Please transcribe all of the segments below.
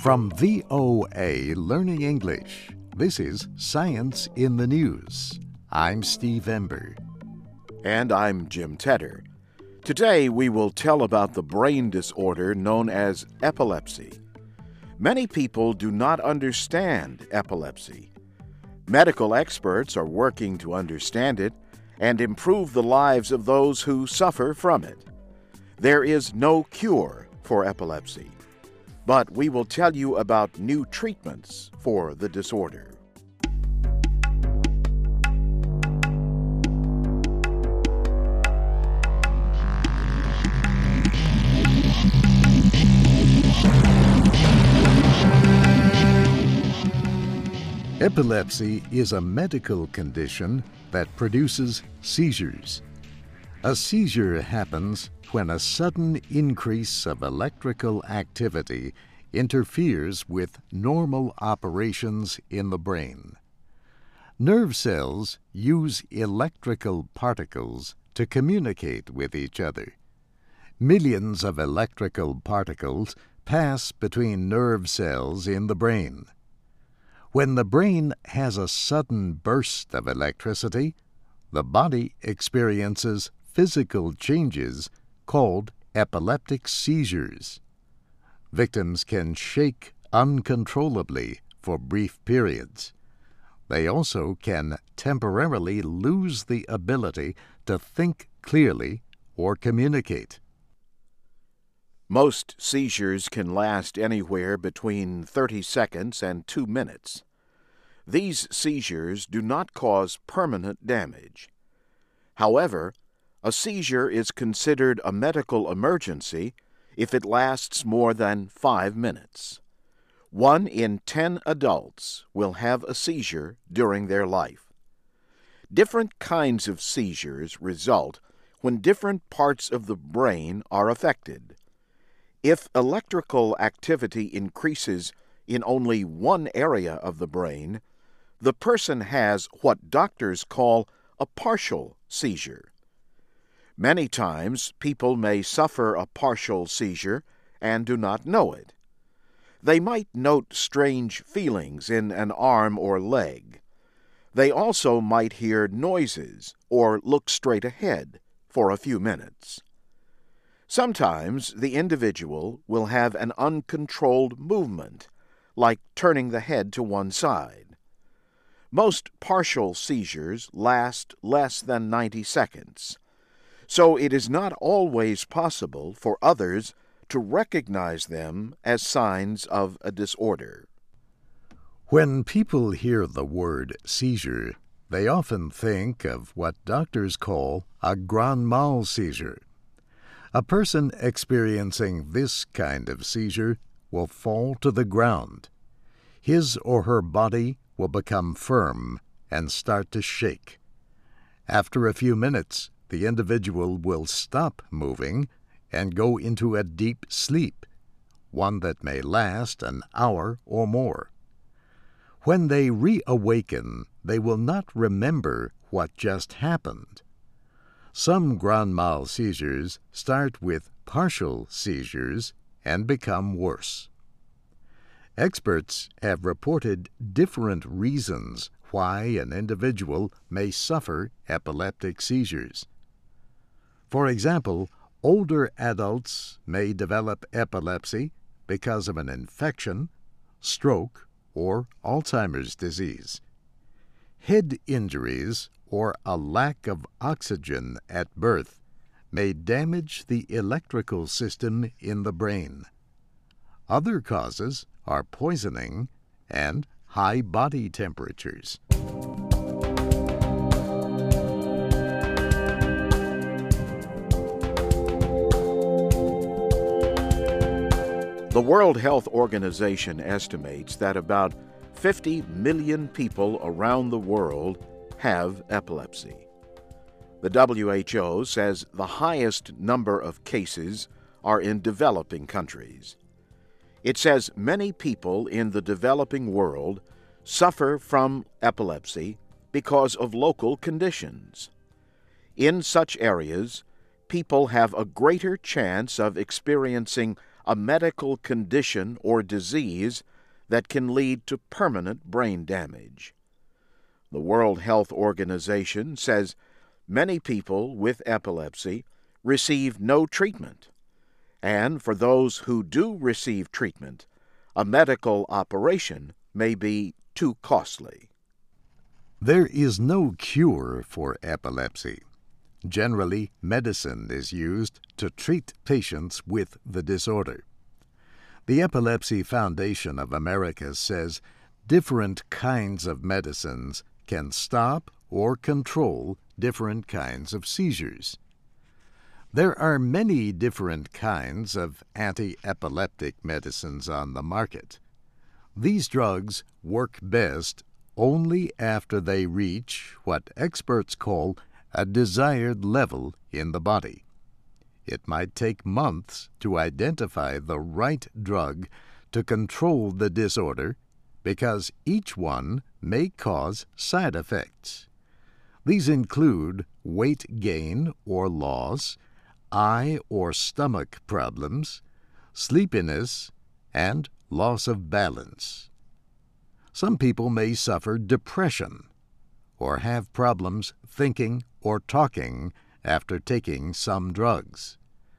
From VOA Learning English, this is Science in the News. I'm Steve Ember. And I'm Jim Tedder. Today we will tell about the brain disorder known as epilepsy. Many people do not understand epilepsy. Medical experts are working to understand it and improve the lives of those who suffer from it. There is no cure for epilepsy, but we will tell you about new treatments for the disorder. Epilepsy is a medical condition that produces seizures. A seizure happens when a sudden increase of electrical activity interferes with normal operations in the brain. Nerve cells use electrical particles to communicate with each other. Millions of electrical particles pass between nerve cells in the brain. When the brain has a sudden burst of electricity, the body experiences physical changes called epileptic seizures. Victims can shake uncontrollably for brief periods. They also can temporarily lose the ability to think clearly or communicate. Most seizures can last anywhere between 30 seconds and 2 minutes. These seizures do not cause permanent damage. However, a seizure is considered a medical emergency if it lasts more than 5 minutes. 1 in 10 adults will have a seizure during their life. Different kinds of seizures result when different parts of the brain are affected. If electrical activity increases in only one area of the brain, the person has what doctors call a partial seizure. Many times, people may suffer a partial seizure and do not know it. They might note strange feelings in an arm or leg. They also might hear noises or look straight ahead for a few minutes. Sometimes the individual will have an uncontrolled movement, like turning the head to one side. Most partial seizures last less than 90 seconds, so it is not always possible for others to recognize them as signs of a disorder. When people hear the word seizure, they often think of what doctors call a grand mal seizure. A person experiencing this kind of seizure will fall to the ground. His or her body will become firm and start to shake. After a few minutes, the individual will stop moving and go into a deep sleep, one that may last an hour or more. When they reawaken, they will not remember what just happened. Some grand mal seizures start with partial seizures and become worse. Experts have reported different reasons why an individual may suffer epileptic seizures. For example, older adults may develop epilepsy because of an infection, stroke, or Alzheimer's disease. Head injuries or a lack of oxygen at birth may damage the electrical system in the brain. Other causes are poisoning and high body temperatures. The World Health Organization estimates that about 50 million people around the world have epilepsy. The WHO says the highest number of cases are in developing countries. It says many people in the developing world suffer from epilepsy because of local conditions. In such areas, people have a greater chance of experiencing a medical condition or disease that can lead to permanent brain damage. The World Health Organization says many people with epilepsy receive no treatment, and for those who do receive treatment, a medical operation may be too costly. There is no cure for epilepsy. Generally, medicine is used to treat patients with the disorder. The Epilepsy Foundation of America says different kinds of medicines can stop or control different kinds of seizures. There are many different kinds of anti-epileptic medicines on the market. These drugs work best only after they reach what experts call a desired level in the body. It might take months to identify the right drug to control the disorder because each one may cause side effects. These include weight gain or loss, eye or stomach problems, sleepiness, and loss of balance. Some people may suffer depression or have problems thinking or talking after taking some drugs.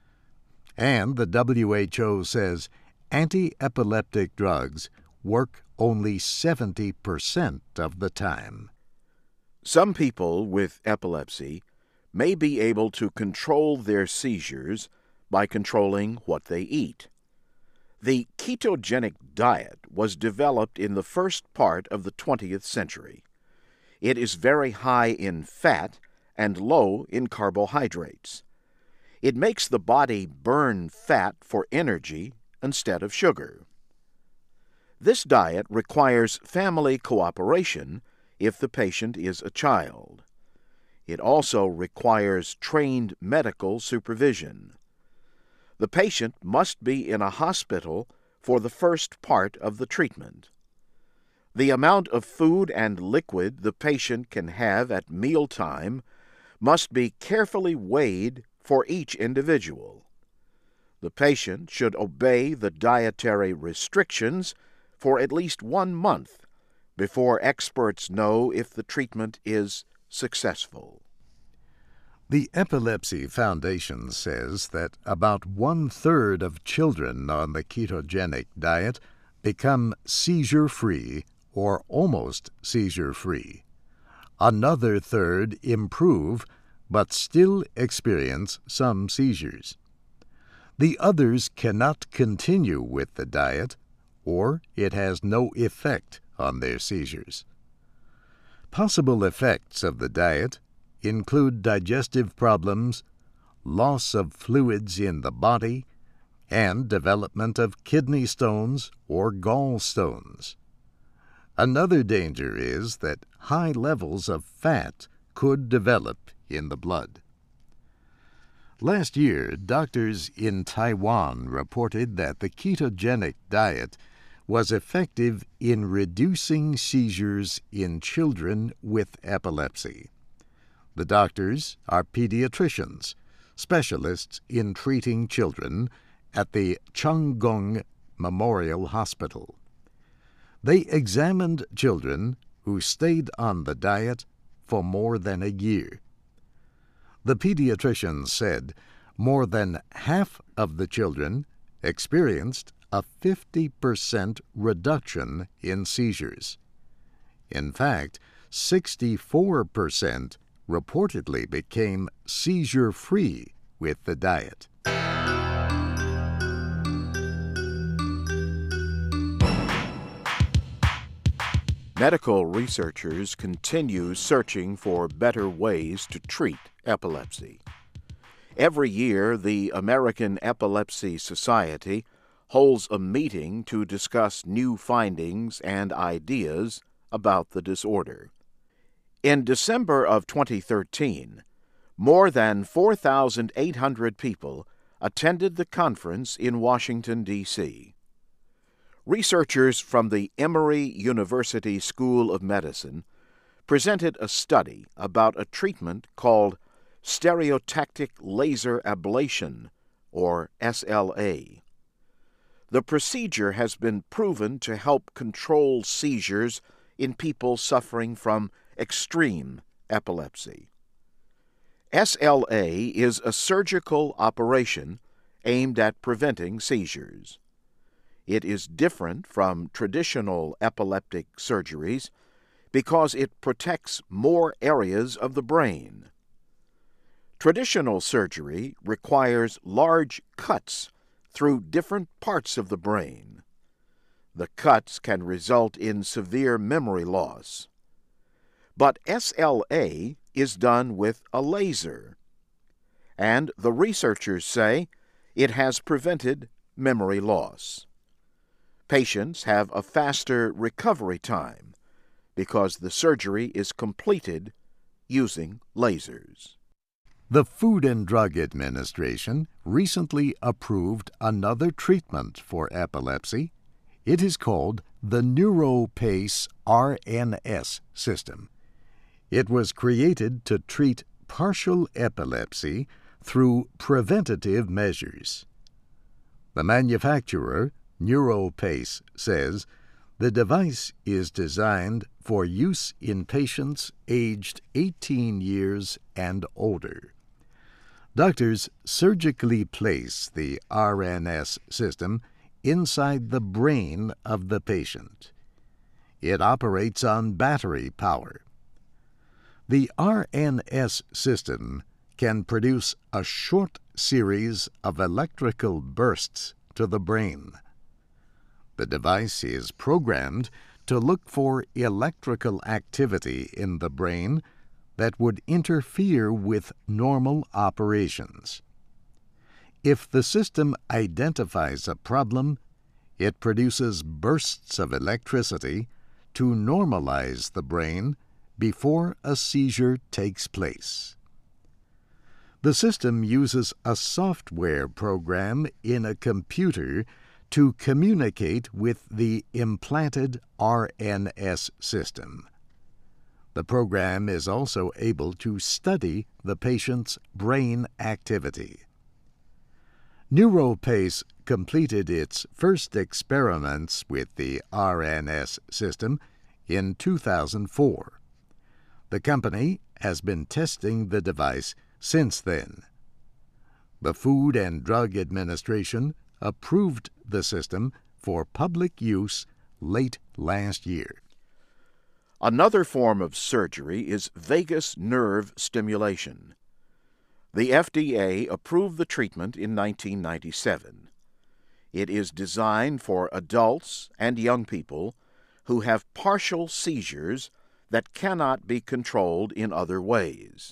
And the WHO says anti-epileptic drugs work only 70% of the time. Some people with epilepsy may be able to control their seizures by controlling what they eat. The ketogenic diet was developed in the first part of the 20th century. It is very high in fat and low in carbohydrates. It makes the body burn fat for energy instead of sugar. This diet requires family cooperation if the patient is a child. It also requires trained medical supervision. The patient must be in a hospital for the first part of the treatment. The amount of food and liquid the patient can have at mealtime must be carefully weighed for each individual. The patient should obey the dietary restrictions for at least 1 month before experts know if the treatment is successful. The Epilepsy Foundation says that about 1/3 of children on the ketogenic diet become seizure-free or almost seizure-free. Another third improve but still experience some seizures. The others cannot continue with the diet, or it has no effect on their seizures. Possible effects of the diet include digestive problems, loss of fluids in the body, and development of kidney stones or gallstones. Another danger is that high levels of fat could develop in the blood. Last year, doctors in Taiwan reported that the ketogenic diet was effective in reducing seizures in children with epilepsy. The doctors are pediatricians, specialists in treating children at the Changgung Memorial Hospital. They examined children who stayed on the diet for more than a year. The pediatricians said more than half of the children experienced a 50% reduction in seizures. In fact, 64% reportedly became seizure-free with the diet. Medical researchers continue searching for better ways to treat epilepsy. Every year, the American Epilepsy Society holds a meeting to discuss new findings and ideas about the disorder. In December of 2013, more than 4,800 people attended the conference in Washington, D.C. Researchers from the Emory University School of Medicine presented a study about a treatment called stereotactic laser ablation, or SLA. The procedure has been proven to help control seizures in people suffering from extreme epilepsy. SLA is a surgical operation aimed at preventing seizures. It is different from traditional epileptic surgeries because it protects more areas of the brain. Traditional surgery requires large cuts through different parts of the brain. The cuts can result in severe memory loss. But SLA is done with a laser, and the researchers say it has prevented memory loss. Patients have a faster recovery time because the surgery is completed using lasers. The Food and Drug Administration recently approved another treatment for epilepsy. It is called the NeuroPace RNS system. It was created to treat partial epilepsy through preventative measures. The manufacturer, NeuroPace, says the device is designed for use in patients aged 18 years and older. Doctors surgically place the RNS system inside the brain of the patient. It operates on battery power. The RNS system can produce a short series of electrical bursts to the brain. The device is programmed to look for electrical activity in the brain that would interfere with normal operations. If the system identifies a problem, it produces bursts of electricity to normalize the brain before a seizure takes place. The system uses a software program in a computer to communicate with the implanted RNS system. The program is also able to study the patient's brain activity. NeuroPace completed its first experiments with the RNS system in 2004. The company has been testing the device since then. The Food and Drug Administration approved the system for public use late last year. Another form of surgery is vagus nerve stimulation. The FDA approved the treatment in 1997. It is designed for adults and young people who have partial seizures that cannot be controlled in other ways.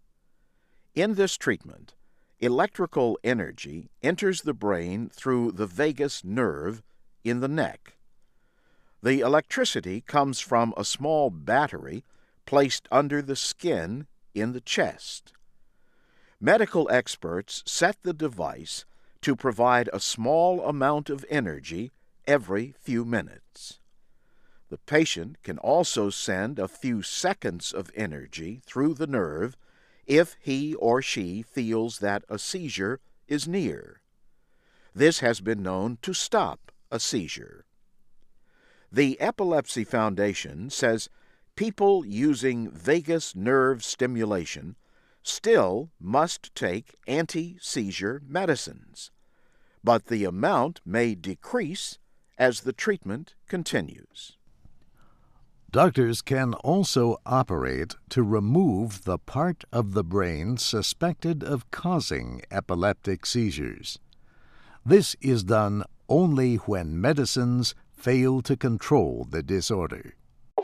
In this treatment, electrical energy enters the brain through the vagus nerve in the neck. The electricity comes from a small battery placed under the skin in the chest. Medical experts set the device to provide a small amount of energy every few minutes. The patient can also send a few seconds of energy through the nerve if he or she feels that a seizure is near. This has been known to stop a seizure. The Epilepsy Foundation says people using vagus nerve stimulation still must take anti-seizure medicines, but the amount may decrease as the treatment continues. Doctors can also operate to remove the part of the brain suspected of causing epileptic seizures. This is done only when medicines fail to control the disorder.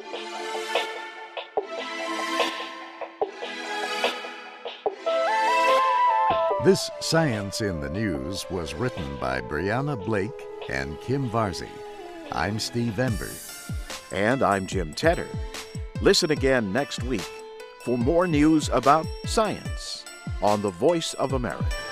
This Science in the News was written by Brianna Blake and Kim Varzi. I'm Steve Ember. And I'm Jim Tedder. Listen again next week for more news about science on the Voice of America.